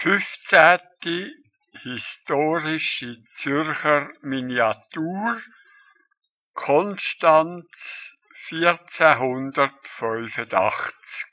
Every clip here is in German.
15. historische Zürcher Miniatur, Konstanz 1485.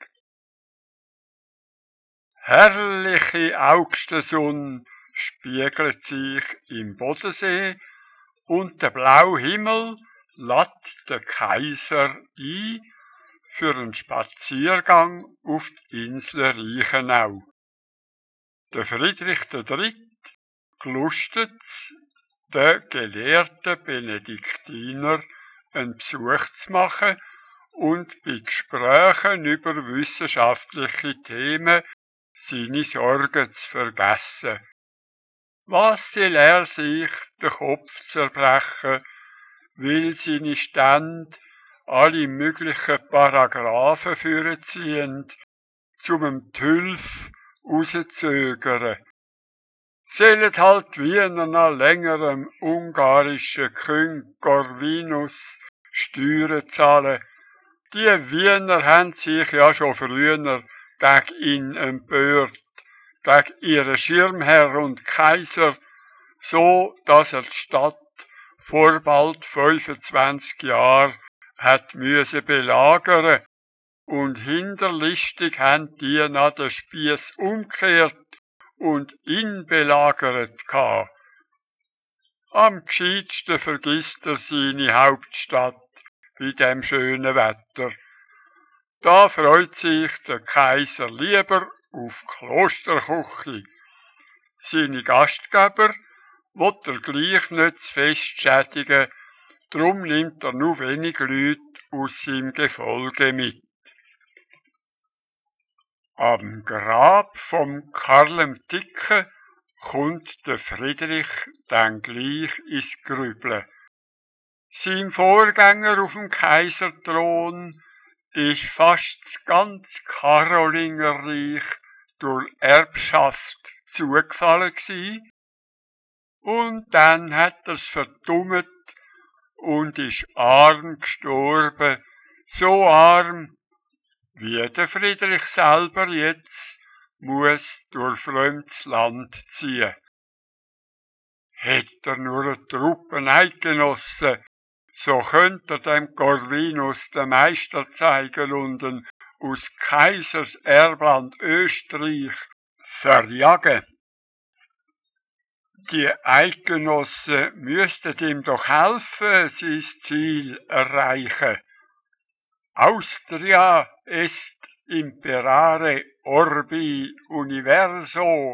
Herrliche Augstensonne spiegelt sich im Bodensee und der blaue Himmel lädt den Kaiser ein für einen Spaziergang auf die Insel Reichenau. Der Friedrich III. Gelustet's, den gelehrten Benediktiner einen Besuch zu machen und bei Gesprächen über wissenschaftliche Themen seine Sorgen zu vergessen. Was soll er sich den Kopf zerbrechen, weil seine Stände alle möglichen Paragraphen vorziehen, zum die Hilfe rauszögern. Sollen halt Wiener nach längerem ungarischen König Corvinus Steuern zahlen. Die Wiener haben sich ja schon früher gegen ihn empört, gegen ihren Schirmherr und Kaiser, so dass er die Stadt vor bald 25 Jahren hat müssen belagern und hinterlistig haben die nach den Spiess umgekehrt und ihn belagert gehabt. Am gescheitsten vergisst er seine Hauptstadt bei dem schönen Wetter. Da freut sich der Kaiser lieber auf Klosterküche. Seine Gastgeber will er gleich nicht zu fest schädigen, drum nimmt er nur wenig Leute aus seinem Gefolge mit. Am Grab vom Karl dem Dicken kommt der Friedrich dann gleich ins Grübeln. Sein Vorgänger auf dem Kaiserthron ist fast das ganze Karolingerreich durch Erbschaft zugefallen gewesen. Und dann hat er's verdummt und ist arm gestorben, so arm, wie der Friedrich selber jetzt muss durch fremdes Land ziehen. Hätte er nur eine Truppe Eidgenossen, so könnte er dem Corvinus den Meister zeigen und ihn aus Kaisers Erbland Österreich verjagen. Die Eidgenossen müssten ihm doch helfen, sein Ziel erreichen. Austria est imperare orbi universo.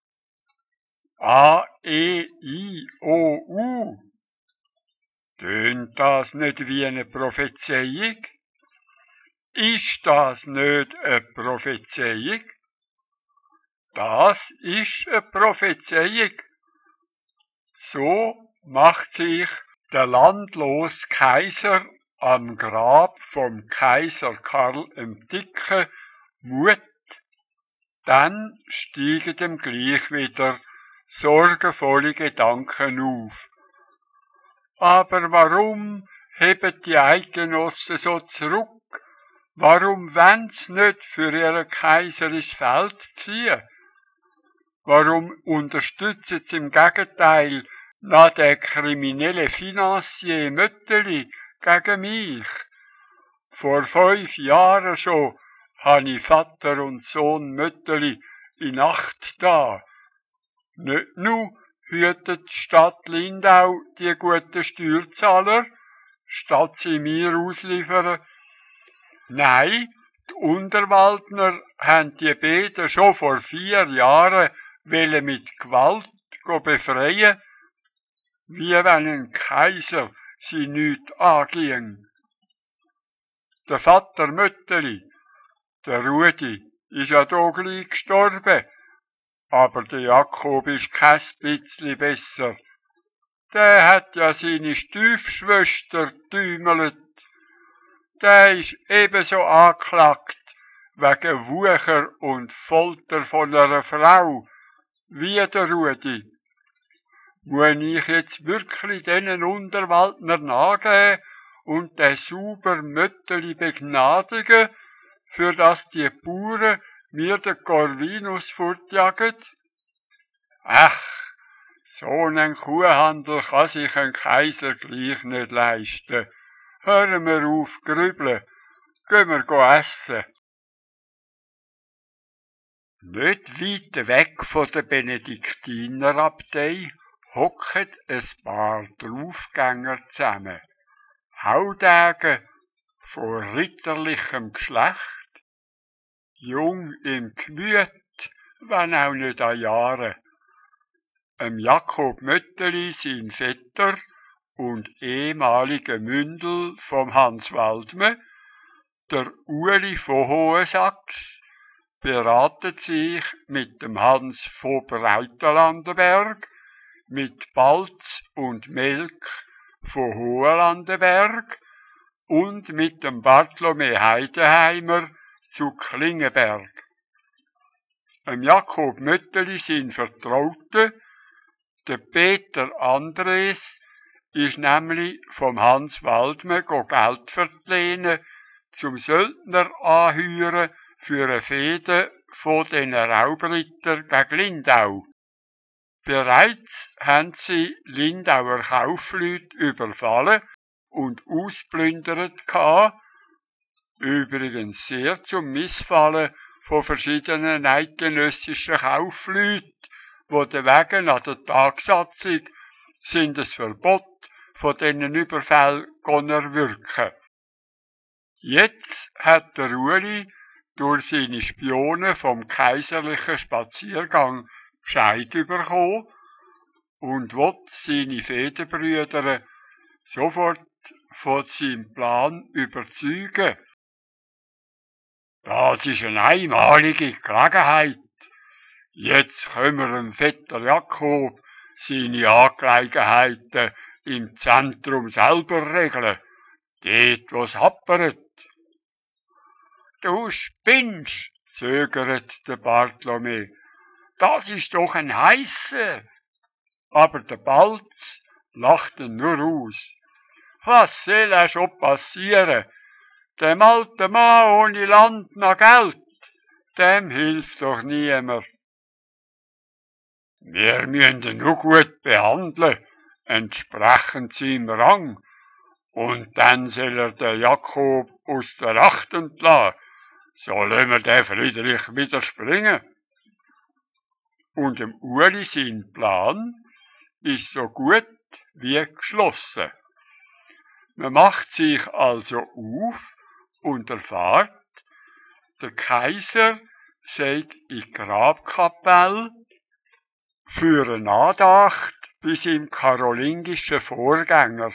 A-E-I-O-U. Tönt das nicht wie eine Prophezeiung? Ist das nicht eine Prophezeiung? Das ist eine Prophezeiung. So macht sich der landlose Kaiser am Grab vom Kaiser Karl dem Dicken Mut. Dann steigen ihm gleich wieder sorgenvolle Gedanken auf. Aber warum heben die Eidgenossen so zurück? Warum wollen sie nicht für ihren Kaiser ins Feld ziehen? Warum unterstützen sie im Gegenteil nach der kriminelle Financier Mötteli gegen mich? Vor 5 Jahren schon habe ich Vater und Sohn Mötteli in Nacht da. Nicht nur hütet die Stadt Lindau die guten Steuerzahler, statt sie mir ausliefern. Nein, die Unterwaldner haben die beiden schon vor 4 Jahren mit Gewalt befreien, wie wenn ein Kaiser sie nichts anging. Der Vater Mötteli, der Rudi, ist ja da gleich gestorben, aber der Jakob ist kein bisschen besser. Der hat ja seine Stiefschwester getümelt. Der ist ebenso angeklagt wegen Wucher und Folter von einer Frau wie der Rudi. Muss ich jetzt wirklich diesen Unterwaldner nachgeben und den sauber Mötteli begnadigen, für dass die Bauern mir den Corvinus fortjagen? Ach, so einen Kuhhandel kann sich ein Kaiser gleich nicht leisten. Hören wir auf grübeln, gehen wir essen. Nicht weit weg von der Benediktinerabtei hocken ein paar Draufgänger zusammen. Haudägen von ritterlichem Geschlecht, jung im Gemüt, wenn auch nicht an Jahren. Jakob Mötteli, sein Vetter und ehemaliger Mündel vom Hans Waldme, der Uli von Hohensachs, beraten sich mit dem Hans von Breitenlandenberg, mit Balz und Melk von Hohenlandenberg und mit dem Barthlome Heidenheimer zu Klingenberg. Jakob Mötteli, sein Vertrauter, der Peter Andres, ist nämlich vom Hans Waldme Geld verlehnen, zum Söldner anheuern für eine Fehde von den Raubritter gegen Lindau. Bereits haben sie Lindauer Kaufleute überfallen und ausplündert gehabt, übrigens sehr zum Missfallen von verschiedenen eidgenössischen Kaufleuten, wo der Wegen an der Tagsatzung sind es Verbot von diesen Überfällen erwirken. Jetzt hat der Uli durch seine Spione vom kaiserlichen Spaziergang Bescheid bekommen und will seine Fehdenbrüder sofort von seinem Plan überzeugen. Das ist eine einmalige Gelegenheit. Jetzt können wir dem Vetter Jakob seine Angelegenheiten im Zentrum selber regeln, dort wo's happert. Du spinnst, zögert der Barthlome. Das ist doch ein Heisser. Aber der Balz lacht ihn nur aus. Was soll er schon passieren? Dem alten Mann ohne Land nach Geld, dem hilft doch niemand. Wir müssen ihn nur gut behandeln, entsprechend seinem Rang, und dann soll er den Jakob aus der Acht entlassen, so lassen wir den Friedrich wieder springen. Und dem Uli sein Plan ist so gut wie geschlossen. Man macht sich also auf und erfahrt, der Kaiser sei in die Grabkapelle für eine Andacht bei seinem karolingischen Vorgänger.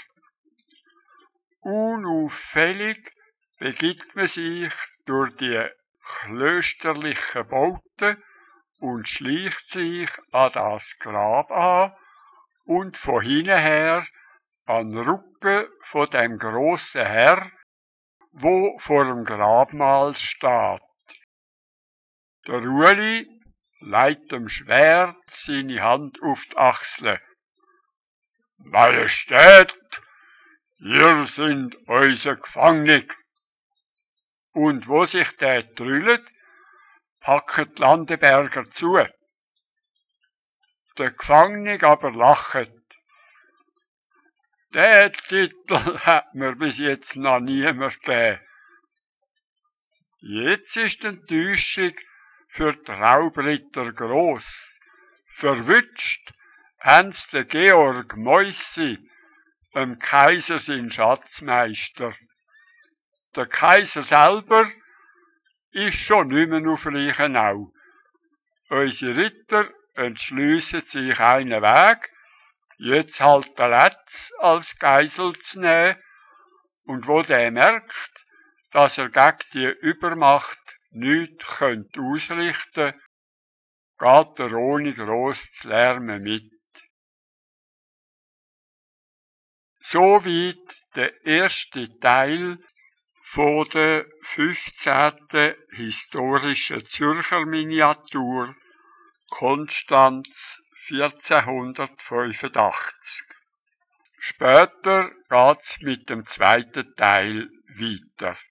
Unauffällig begibt man sich durch die klösterlichen Bauten und schleicht sich an das Grab an und von hinten her an den Rücken von dem grossen Herr, wo vor dem Grabmal steht. Der Uli legt dem Schwert seine Hand auf die Achsel. Majestät, ihr sind unser Gefangene. Und wo sich der trüllt, packen die Landenberger zu. Der Gefangene aber lacht. Den Titel hat mir bis jetzt noch niemand gegeben. Jetzt ist die Enttäuschung für die Raubritter gross. Verwünscht haben sie den Georg Moissi, dem Kaiser sein Schatzmeister. Der Kaiser selber ist schon nicht mehr auf Reichenau. Unsere Ritter entschliessen sich einen Weg, jetzt halt der Letz als Geisel zu nehmen, und wo der merkt, dass er gegen die Übermacht nichts ausrichten könnte, geht er ohne gross zu lärmen mit. Soweit der erste Teil von der 15. historischen Zürcher Miniatur Konstanz 1485. Später geht's mit dem zweiten Teil weiter.